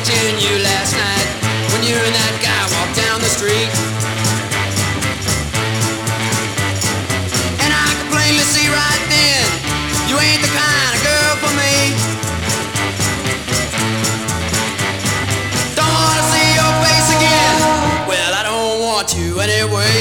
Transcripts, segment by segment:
watching you last night when you and that guy walked down the street. And I could plainly see right then you ain't the kind of girl for me. Don't wanna see your face again. Well, I don't want you anyway.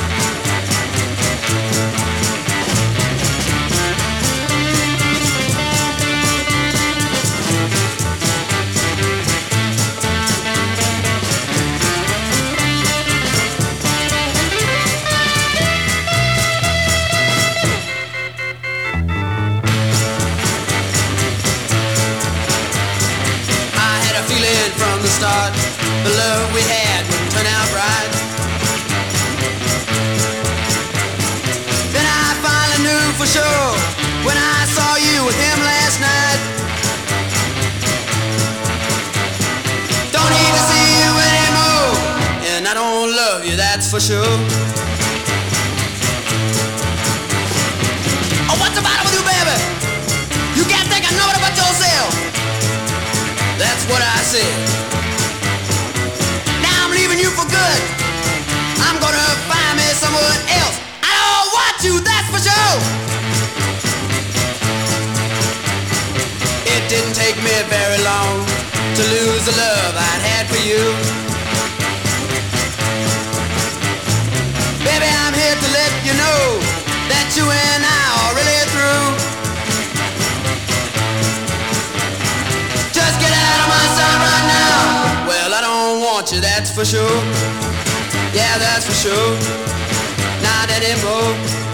From the start, the love we had wouldn't turn out right. Then I finally knew for sure when I saw you with him last night. Don't need to see you anymore, and I don't love you, that's for sure. Oh, what's the matter with you, baby? You can't think of nobody but yourself. That's what I said. Now I'm leaving you for good. I'm gonna find me someone else. I don't want you, that's for sure. It didn't take me very long to lose the love I'd had for you. Baby, I'm here to let you know that you and I are really through. Just get out of my sight right now. Well, I don't want you, that's for sure. Yeah, that's for sure. Not anymore.